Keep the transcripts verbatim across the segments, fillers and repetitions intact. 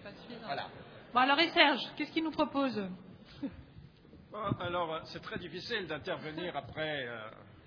Pas suffisant. Voilà. Bon, alors, et Serge, qu'est-ce qu'il nous propose? Bon, alors, c'est très difficile d'intervenir après, euh,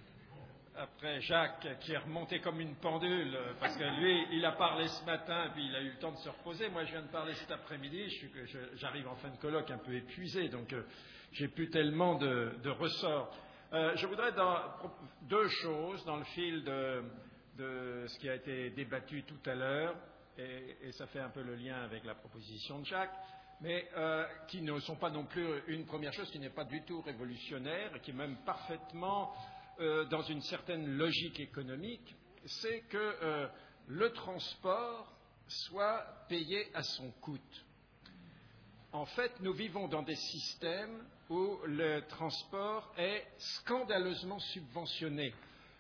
après Jacques, qui est remonté comme une pendule, parce que lui, il a parlé ce matin, puis il a eu le temps de se reposer. Moi, je viens de parler cet après-midi, je suis- je- j'arrive en fin de colloque un peu épuisé, donc euh, j'ai plus tellement de, de ressorts. Euh, je voudrais dans deux choses dans le fil de, de ce qui a été débattu tout à l'heure, et, et ça fait un peu le lien avec la proposition de Jacques, mais euh, qui ne sont pas non plus une première chose qui n'est pas du tout révolutionnaire, et qui est même parfaitement euh, dans une certaine logique économique, c'est que euh, le transport soit payé à son coût. En fait, nous vivons dans des systèmes où le transport est scandaleusement subventionné.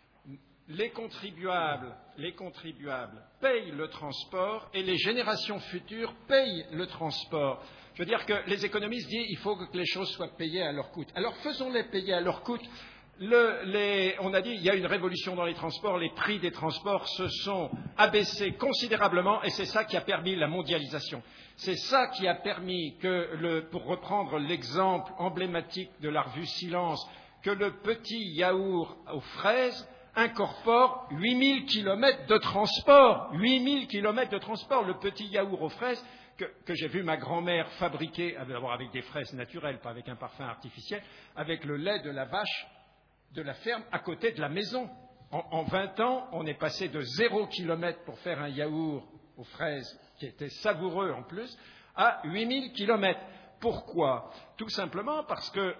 Les contribuables, les contribuables payent le transport et les générations futures payent le transport. Je veux dire que les économistes disent qu'il faut que les choses soient payées à leur coût. Alors faisons-les payer à leur coût. Le, les, on a dit qu'il y a une révolution dans les transports, les prix des transports se sont abaissés considérablement et c'est ça qui a permis la mondialisation. C'est ça qui a permis que, le, pour reprendre l'exemple emblématique de la revue Silence, que le petit yaourt aux fraises incorpore huit mille kilomètres de transport. huit mille kilomètres de transport, le petit yaourt aux fraises que, que j'ai vu ma grand-mère fabriquer, d'abord avec des fraises naturelles, pas avec un parfum artificiel, avec le lait de la vache de la ferme à côté de la maison. En, en vingt ans, on est passé de zéro kilomètre pour faire un yaourt aux fraises, qui était savoureux en plus, à huit mille kilomètres. Pourquoi? Tout simplement parce que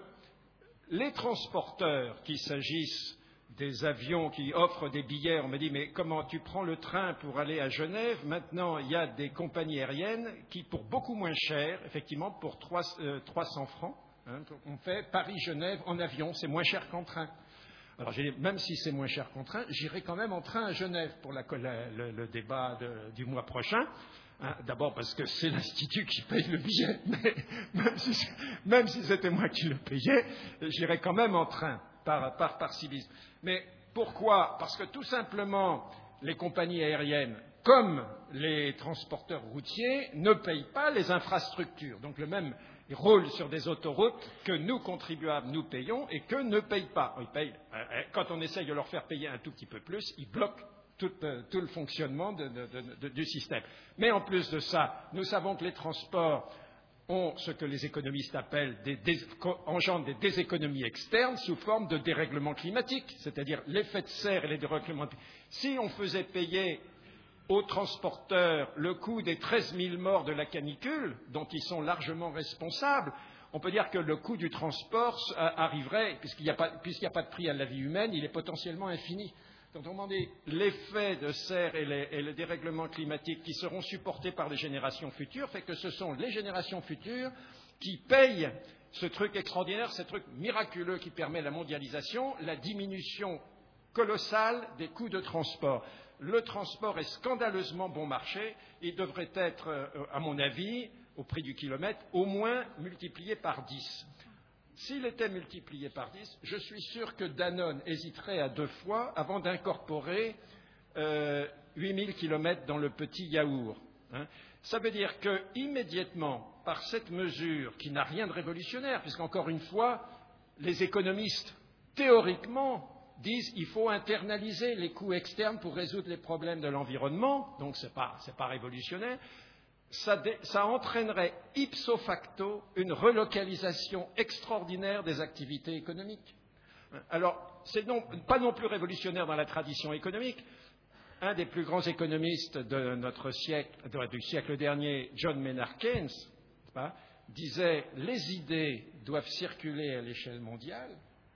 les transporteurs, qu'il s'agisse des avions qui offrent des billets, on me dit, mais comment tu prends le train pour aller à Genève? Maintenant, il y a des compagnies aériennes qui, pour beaucoup moins cher, effectivement, pour trois cents francs, hein, on fait Paris-Genève en avion, c'est moins cher qu'en train. Alors, j'ai dit, même si c'est moins cher qu'en train, j'irai quand même en train à Genève pour la, la, le, le débat de, du mois prochain. Hein, d'abord parce que c'est l'Institut qui paye le billet, mais même si, même si c'était moi qui le payais, j'irai quand même en train, par, par, par civisme. Mais pourquoi? Parce que tout simplement, les compagnies aériennes, comme les transporteurs routiers, ne payent pas les infrastructures. Donc le même roule sur des autoroutes que nous, contribuables, nous payons et qu'eux ne payent pas. Ils payent, quand on essaye de leur faire payer un tout petit peu plus, ils bloquent tout, tout le fonctionnement de, de, de, de, du système. Mais en plus de ça, nous savons que les transports ont ce que les économistes appellent des, des, engendrent des déséconomies externes sous forme de dérèglement climatique, c'est-à-dire l'effet de serre et les dérèglements. Si on faisait payer aux transporteurs le coût des treize mille morts de la canicule, dont ils sont largement responsables, on peut dire que le coût du transport arriverait, puisqu'il n'y a, a pas de prix à la vie humaine, il est potentiellement infini. Donc, autrement dit, l'effet de serre et, les, et le dérèglement climatique qui seront supportés par les générations futures fait que ce sont les générations futures qui payent ce truc extraordinaire, ce truc miraculeux qui permet la mondialisation, la diminution colossale des coûts de transport. Le transport est scandaleusement bon marché. Il devrait être, à mon avis, au prix du kilomètre, au moins multiplié par dix. S'il était multiplié par dix, je suis sûr que Danone hésiterait à deux fois avant d'incorporer euh, huit mille kilomètres dans le petit yaourt. Hein. Ça veut dire que, immédiatement, par cette mesure qui n'a rien de révolutionnaire, puisqu'encore une fois, les économistes, théoriquement, disent qu'il faut internaliser les coûts externes pour résoudre les problèmes de l'environnement, donc ce n'est pas, c'est pas révolutionnaire, ça, dé, ça entraînerait ipso facto une relocalisation extraordinaire des activités économiques. Alors, c'est non, pas non plus révolutionnaire dans la tradition économique. Un des plus grands économistes de notre siècle, de, du siècle dernier, John Maynard Keynes, pas, disait « Les idées doivent circuler à l'échelle mondiale,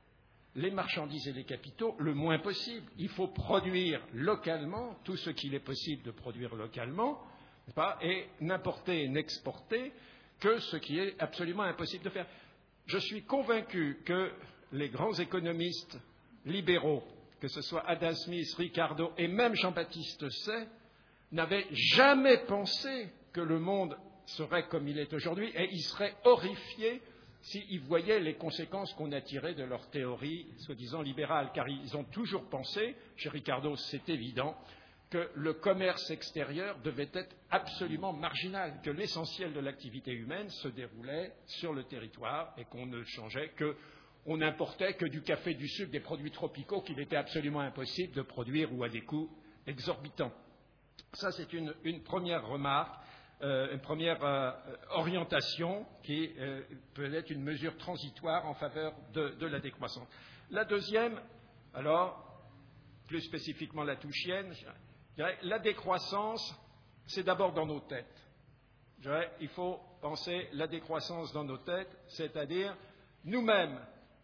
les marchandises et les capitaux le moins possible. Il faut produire localement tout ce qu'il est possible de produire localement, pas, et n'importer et n'exporter que ce qui est absolument impossible de faire. » Je suis convaincu que les grands économistes libéraux, que ce soit Adam Smith, Ricardo et même Jean-Baptiste Say, n'avaient jamais pensé que le monde serait comme il est aujourd'hui et ils seraient horrifiés s'ils voyaient les conséquences qu'on a tirées de leur théorie soi-disant libérale, car ils ont toujours pensé, chez Ricardo c'est évident, que le commerce extérieur devait être absolument marginal, que l'essentiel de l'activité humaine se déroulait sur le territoire et qu'on ne changeait que, on n'importait que du café, du sucre, des produits tropicaux qu'il était absolument impossible de produire ou à des coûts exorbitants. Ça, c'est une, une première remarque, euh, une première euh, orientation qui euh, peut être une mesure transitoire en faveur de, de la décroissance. La deuxième, alors, plus spécifiquement la touchienne, je dirais, la décroissance, c'est d'abord dans nos têtes. Je dirais, il faut penser la décroissance dans nos têtes, c'est-à-dire nous-mêmes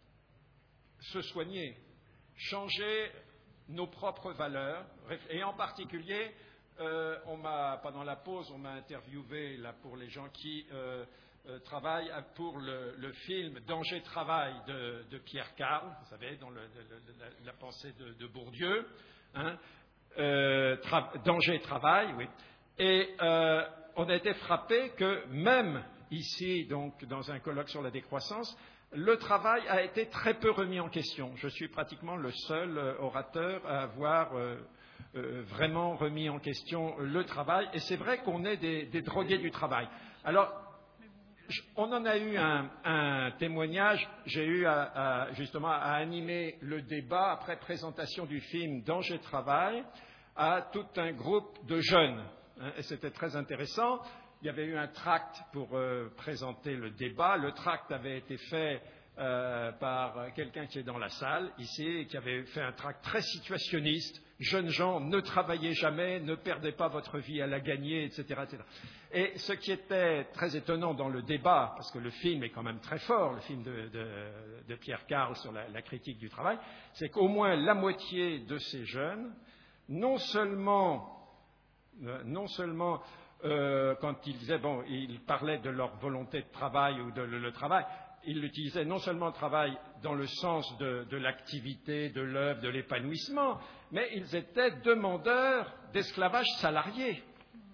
se soigner, changer nos propres valeurs, et en particulier, euh, on m'a, pendant la pause, on m'a interviewé là, pour les gens qui euh, euh, travaillent pour le, le film Danger Travail de, de Pierre Carl, vous savez, dans le, le, la, la pensée de, de Bourdieu, hein, euh, tra- Danger Travail, oui. Et euh, on a été frappé que même ici, donc dans un colloque sur la décroissance, le travail a été très peu remis en question. Je suis pratiquement le seul euh, orateur à avoir euh, euh, vraiment remis en question le travail. Et c'est vrai qu'on est des, des drogués du travail. Alors, je, on en a eu un, un témoignage. J'ai eu à, à, justement à animer le débat après présentation du film Danger Travail à tout un groupe de jeunes. Hein, et c'était très intéressant. Il y avait eu un tract pour euh, présenter le débat. Le tract avait été fait euh, par quelqu'un qui est dans la salle, ici, et qui avait fait un tract très situationniste. Jeunes gens, ne travaillez jamais, ne perdez pas votre vie à la gagner, et cetera, et cetera. Et ce qui était très étonnant dans le débat, parce que le film est quand même très fort, le film de, de, de Pierre Carl sur la, la critique du travail, c'est qu'au moins la moitié de ces jeunes, non seulement, euh, non seulement Euh, quand ils disaient, bon, ils parlaient de leur volonté de travail ou de le, le travail, ils l'utilisaient non seulement le travail dans le sens de, de l'activité, de l'œuvre, de l'épanouissement, mais ils étaient demandeurs d'esclavage salarié.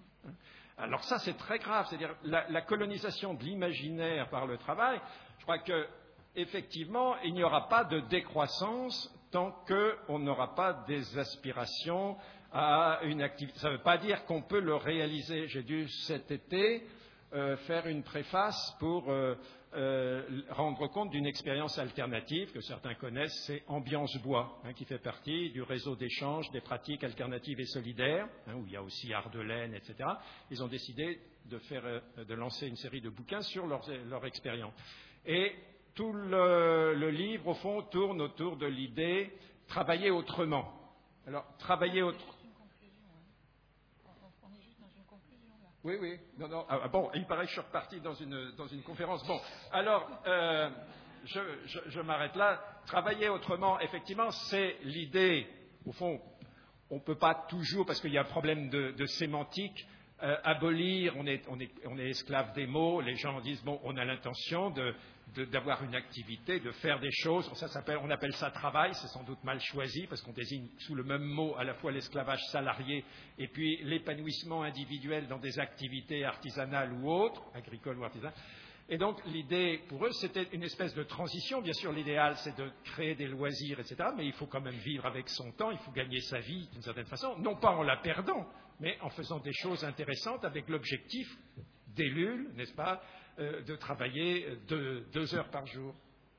Alors ça, c'est très grave, c'est-à-dire la, la colonisation de l'imaginaire par le travail. Je crois que effectivement, il n'y aura pas de décroissance tant qu'on n'aura pas des aspirations à une activité. Ça ne veut pas dire qu'on peut le réaliser. J'ai dû cet été euh, faire une préface pour euh, euh, rendre compte d'une expérience alternative que certains connaissent, c'est Ambiance Bois, hein, qui fait partie du réseau d'échange des pratiques alternatives et solidaires, hein, où il y a aussi Art de Laine, et cetera. Ils ont décidé de, faire, euh, de lancer une série de bouquins sur leur, leur expérience. Et tout le, le livre, au fond, tourne autour de l'idée « travailler autrement ». Alors, travailler autrement. Oui, oui. Non, non. Ah, bon, il paraît que je suis reparti dans une, dans une conférence. Bon, alors, euh, je, je, je m'arrête là. Travailler autrement, effectivement, c'est l'idée, au fond, on ne peut pas toujours, parce qu'il y a un problème de, de sémantique, euh, abolir, on est, on, est, on est esclave des mots, les gens disent, bon, on a l'intention de, de, d'avoir une activité, de faire des choses, ça s'appelle, on appelle ça travail, c'est sans doute mal choisi, parce qu'on désigne sous le même mot à la fois l'esclavage salarié et puis l'épanouissement individuel dans des activités artisanales ou autres, agricoles ou artisanales. Et donc, l'idée, pour eux, c'était une espèce de transition. Bien sûr, l'idéal, c'est de créer des loisirs, et cetera, mais il faut quand même vivre avec son temps, il faut gagner sa vie d'une certaine façon, non pas en la perdant, mais en faisant des choses intéressantes avec l'objectif d'Ellul, n'est-ce pas, euh, de travailler deux, deux heures par jour.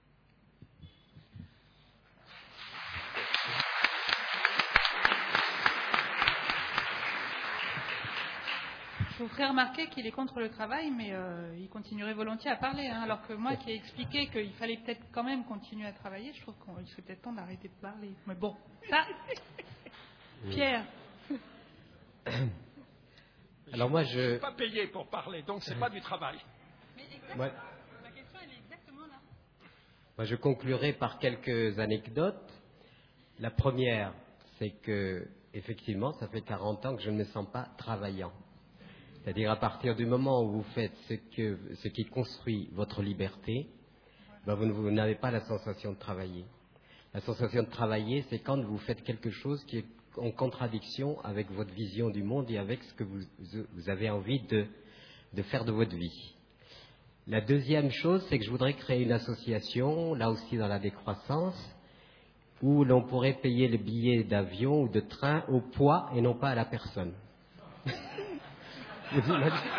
Je vous ferai remarquer qu'il est contre le travail, mais euh, il continuerait volontiers à parler. Hein, alors que moi, qui ai expliqué qu'il fallait peut-être quand même continuer à travailler, je trouve qu'il serait peut-être temps d'arrêter de parler. Mais bon, ça, Pierre. Alors moi, je ne suis pas payé pour parler, donc ce n'est pas du travail. Mais exactement, ouais. La question, elle est exactement là. Moi, je conclurai par quelques anecdotes. La première, c'est que, effectivement, ça fait quarante ans que je ne me sens pas travaillant. C'est-à-dire, à partir du moment où vous faites ce, que, ce qui construit votre liberté, ben vous, vous n'avez pas la sensation de travailler. La sensation de travailler, c'est quand vous faites quelque chose qui est en contradiction avec votre vision du monde et avec ce que vous, vous avez envie de, de faire de votre vie. La deuxième chose, c'est que je voudrais créer une association, là aussi dans la décroissance, où l'on pourrait payer le billet d'avion ou de train au poids et non pas à la personne. Vous imaginez?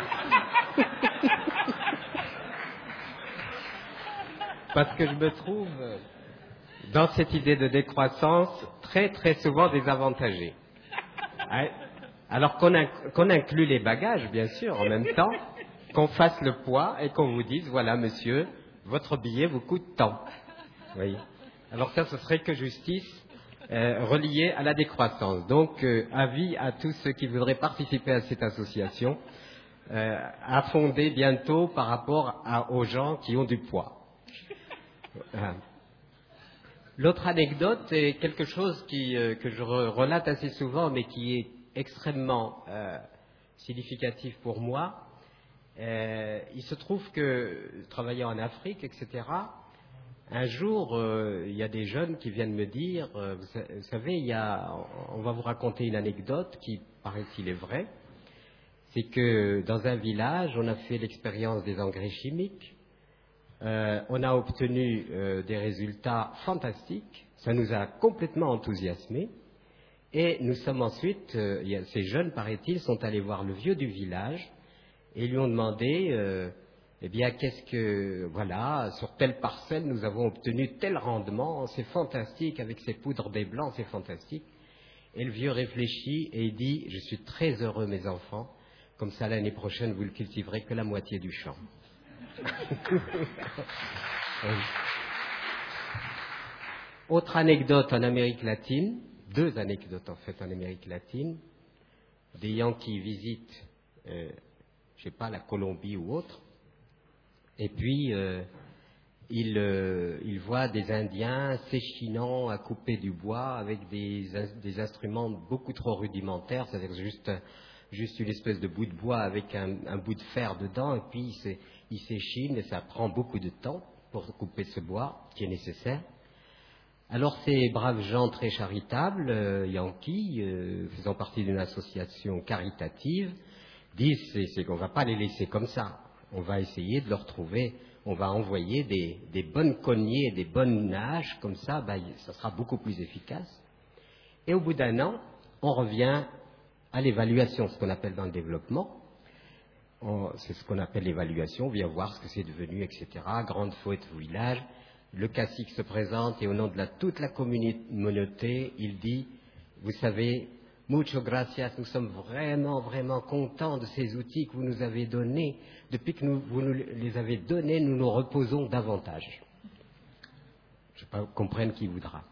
Parce que je me trouve dans cette idée de décroissance très très souvent désavantagé. Alors qu'on inc- qu'on inclut les bagages, bien sûr, en même temps, qu'on fasse le poids et qu'on vous dise, voilà monsieur, votre billet vous coûte tant. Oui. Alors ça, ce serait que justice euh, reliée à la décroissance. Donc, euh, avis à tous ceux qui voudraient participer à cette association, euh, à fonder bientôt par rapport à, aux gens qui ont du poids. Euh. L'autre anecdote est quelque chose qui, euh, que je re- relate assez souvent, mais qui est extrêmement euh, significatif pour moi. Euh, il se trouve que, travaillant en Afrique, et cetera, un jour, euh, il y a des jeunes qui viennent me dire, euh, vous, sa- vous savez, il y a, on va vous raconter une anecdote qui, paraît-il, est vraie. C'est que dans un village, on a fait l'expérience des engrais chimiques. Euh, on a obtenu euh, des résultats fantastiques. Ça nous a complètement enthousiasmés. Et nous sommes ensuite, euh, il y a, ces jeunes, paraît-il, sont allés voir le vieux du village et lui ont demandé, euh, eh bien, qu'est-ce que, voilà, sur telle parcelle, nous avons obtenu tel rendement, c'est fantastique, avec ces poudres des blancs, c'est fantastique. Et le vieux réfléchit et il dit, je suis très heureux, mes enfants, comme ça l'année prochaine, vous ne cultiverez que la moitié du champ. Oui. Autre anecdote en Amérique latine, deux anecdotes en fait en Amérique latine, des Yankees visitent, euh, je sais pas, la Colombie ou autre, et puis euh, ils, euh, ils voient des Indiens s'échinant à couper du bois avec des, des instruments beaucoup trop rudimentaires, c'est-à-dire juste, juste une espèce de bout de bois avec un, un bout de fer dedans, et puis ils ils s'échinent et ça prend beaucoup de temps pour couper ce bois qui est nécessaire. Alors ces braves gens très charitables, euh, Yankees, euh, faisant partie d'une association caritative, disent c'est, c'est qu'on ne va pas les laisser comme ça. On va essayer de leur trouver, on va envoyer des, des bonnes cognées, des bonnes nages, comme ça, ben, ça sera beaucoup plus efficace. Et au bout d'un an, on revient à l'évaluation, ce qu'on appelle dans le développement. On, c'est ce qu'on appelle l'évaluation, on vient voir ce que c'est devenu, et cetera. Grande fête au village. Le cacique se présente et au nom de la, toute la communauté, il dit, vous savez, mucho gracias, nous sommes vraiment, vraiment contents de ces outils que vous nous avez donnés. Depuis que nous, vous nous les avez donnés, nous nous reposons davantage. Je ne sais pas, comprenne qui voudra.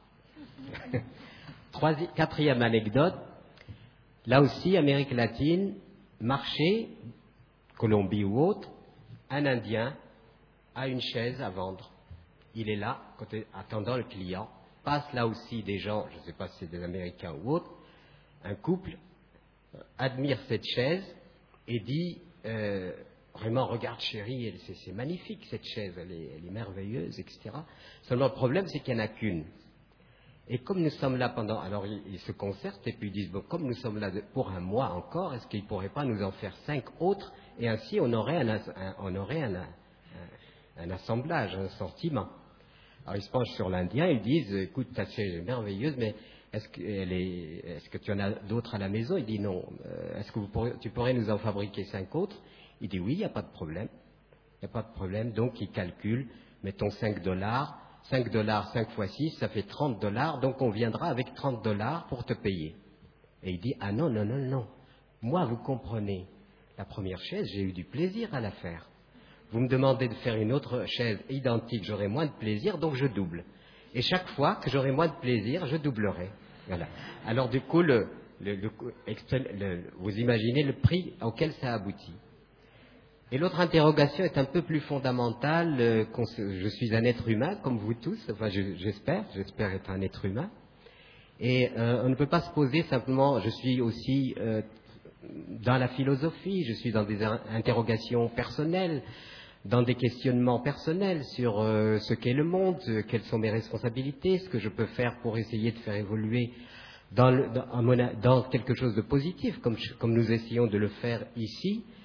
Troisième, quatrième anecdote, là aussi, Amérique latine, marché, Colombie ou autre, un Indien a une chaise à vendre. Il est là, attendant le client. Passe là aussi des gens, je ne sais pas si c'est des Américains ou autres, un couple euh, admire cette chaise et dit, euh, vraiment, regarde chérie, elle, c'est, c'est magnifique cette chaise, elle est, elle est merveilleuse, et cetera. Seulement le problème, c'est qu'il n'y en a qu'une. Et comme nous sommes là pendant... Alors ils, ils se concertent et puis ils disent, bon, comme nous sommes là de, pour un mois encore, est-ce qu'ils ne pourraient pas nous en faire cinq autres? Et ainsi, on aurait un, un, on aurait un, un, un assemblage, un sortiment. Alors ils se penchent sur l'Indien, ils disent, écoute, ta chaise est merveilleuse, mais est-ce que, elle est, est-ce que tu en as d'autres à la maison? Il dit non. Euh, est-ce que vous pourrez, tu pourrais nous en fabriquer cinq autres? Il dit oui, il n'y a pas de problème. Il n'y a pas de problème. Donc il calcule, mettons cinq dollars. cinq dollars, cinq fois six, ça fait trente dollars, donc on viendra avec trente dollars pour te payer. Et il dit, ah non, non, non, non. Moi, vous comprenez, la première chaise, j'ai eu du plaisir à la faire. Vous me demandez de faire une autre chaise identique, j'aurai moins de plaisir, donc je double. Et chaque fois que j'aurai moins de plaisir, je doublerai. Voilà. Alors du coup, le, le, le, le, vous imaginez le prix auquel ça aboutit. Et l'autre interrogation est un peu plus fondamentale. Euh, je suis un être humain, comme vous tous, enfin je, j'espère, j'espère être un être humain. Et euh, on ne peut pas se poser simplement, je suis aussi euh, dans la philosophie, je suis dans des interrogations personnelles, dans des questionnements personnels sur euh, ce qu'est le monde, euh, quelles sont mes responsabilités, ce que je peux faire pour essayer de faire évoluer dans, le, dans, dans quelque chose de positif, comme, comme nous essayons de le faire ici.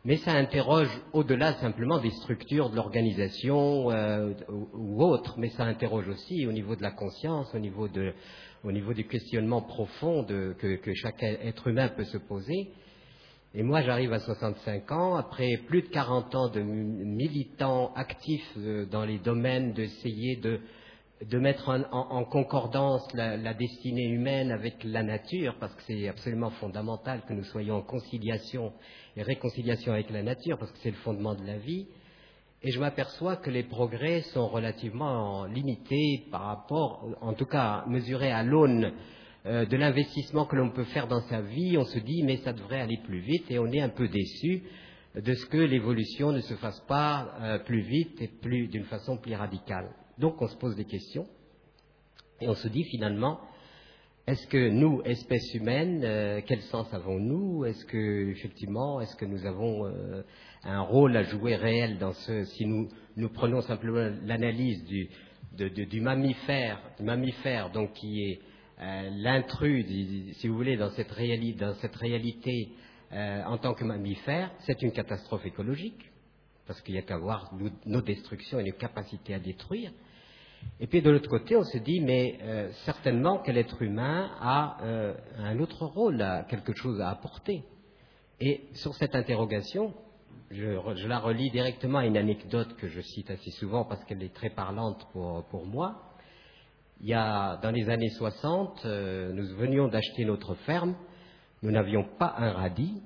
mais ça interroge au-delà simplement des structures de l'organisation euh, ou, ou autres, mais ça interroge aussi au niveau de la conscience, au niveau, de, au niveau du questionnement profond de, que, que chaque être humain peut se poser. Et moi, j'arrive à soixante-cinq ans, après plus de quarante ans de militants actifs dans les domaines d'essayer de, de mettre en, en, en concordance la, la destinée humaine avec la nature, parce que c'est absolument fondamental que nous soyons en conciliation et réconciliation avec la nature, parce que c'est le fondement de la vie. Et je m'aperçois que les progrès sont relativement limités par rapport, en tout cas mesurés à l'aune de l'investissement que l'on peut faire dans sa vie. On se dit mais ça devrait aller plus vite, et on est un peu déçu de ce que l'évolution ne se fasse pas euh, plus vite et plus d'une façon plus radicale. Donc on se pose des questions et on se dit finalement, est-ce que nous, espèces humaines, euh, quel sens avons-nous? Est-ce que effectivement, est-ce que nous avons euh, un rôle à jouer réel dans ce, si nous, nous prenons simplement l'analyse du, de, de, du mammifère, du mammifère donc qui est Euh, l'intrus, si vous voulez, dans cette, réali dans cette réalité euh, en tant que mammifère, c'est une catastrophe écologique, parce qu'il n'y a qu'à voir nous, nos destructions et nos capacités à détruire. Et puis de l'autre côté, on se dit, mais euh, certainement que l'être humain a euh, un autre rôle, a quelque chose à apporter. Et sur cette interrogation, je, je la relie directement à une anecdote que je cite assez souvent parce qu'elle est très parlante pour, pour moi. Il y a, dans les années soixante, euh, nous venions d'acheter notre ferme, nous n'avions pas un radis,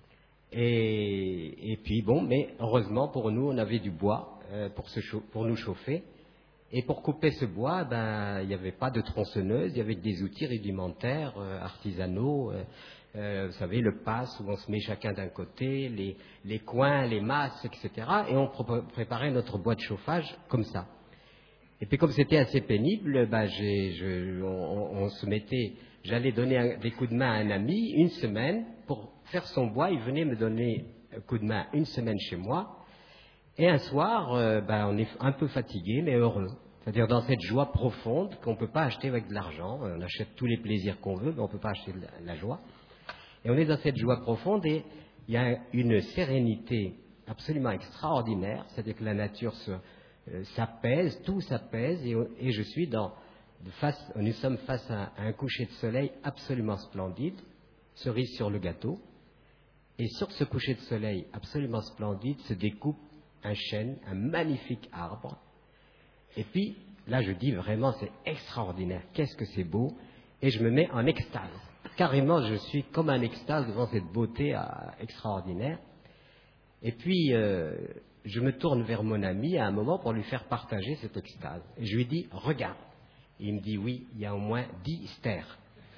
et, et puis bon, mais heureusement pour nous, on avait du bois euh, pour, se pour nous chauffer, et pour couper ce bois, ben, il n'y avait pas de tronçonneuse, il y avait des outils rudimentaires, euh, artisanaux, euh, euh, vous savez, le passe où on se met chacun d'un côté, les, les coins, les masses, et cetera, et on pr préparait notre bois de chauffage comme ça. Et puis comme c'était assez pénible, bah, je, on, on se mettait, j'allais donner un, des coups de main à un ami une semaine pour faire son bois. Il venait me donner un coup de main une semaine chez moi. Et un soir, euh, bah, on est un peu fatigué mais heureux. C'est-à-dire dans cette joie profonde qu'on ne peut pas acheter avec de l'argent. On achète tous les plaisirs qu'on veut, mais on ne peut pas acheter de la, la joie. Et on est dans cette joie profonde et il y a une sérénité absolument extraordinaire. C'est-à-dire que la nature se... Euh, s'apaise, tout s'apaise, et, et je suis dans, face, nous sommes face à, à un coucher de soleil absolument splendide, cerise sur le gâteau, et sur ce coucher de soleil absolument splendide se découpe un chêne, un magnifique arbre, et puis là je dis vraiment c'est extraordinaire, qu'est-ce que c'est beau, et je me mets en extase, carrément je suis comme en extase devant cette beauté euh, extraordinaire, et puis euh, je me tourne vers mon ami à un moment pour lui faire partager cette extase. Et je lui dis, regarde. Et il me dit, oui, il y a au moins dix stères.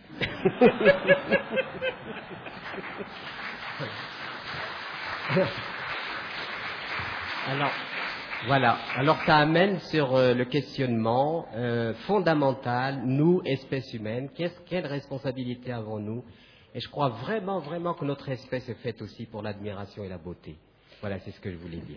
Alors, voilà. Alors, ça amène sur euh, le questionnement euh, fondamental, nous, espèces humaines, quelle responsabilité avons-nous? Et je crois vraiment, vraiment que notre espèce est faite aussi pour l'admiration et la beauté. Voilà, c'est ce que je voulais dire.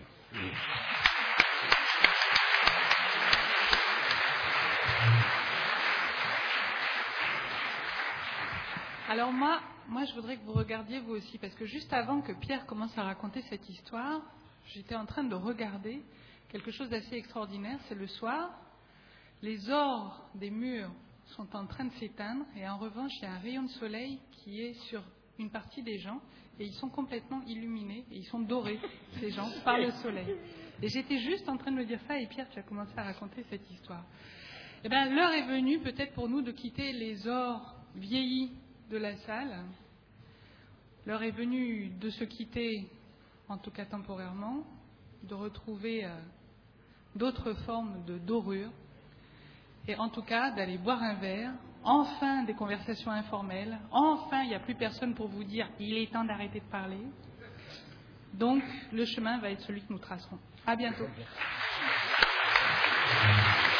Alors moi, moi, je voudrais que vous regardiez vous aussi, parce que juste avant que Pierre commence à raconter cette histoire, j'étais en train de regarder quelque chose d'assez extraordinaire. C'est le soir, les ors des murs sont en train de s'éteindre, et en revanche, il y a un rayon de soleil qui est sur une partie des gens, et ils sont complètement illuminés, et ils sont dorés, ces gens, par le soleil. Et j'étais juste en train de me dire ça, et Pierre, tu as commencé à raconter cette histoire. Eh bien, l'heure est venue, peut-être pour nous, de quitter les ors vieillis de la salle. L'heure est venue de se quitter, en tout cas temporairement, de retrouver euh, d'autres formes de dorure, et en tout cas d'aller boire un verre, enfin des conversations informelles, enfin il n'y a plus personne pour vous dire il est temps d'arrêter de parler. Donc le chemin va être celui que nous tracerons. À bientôt.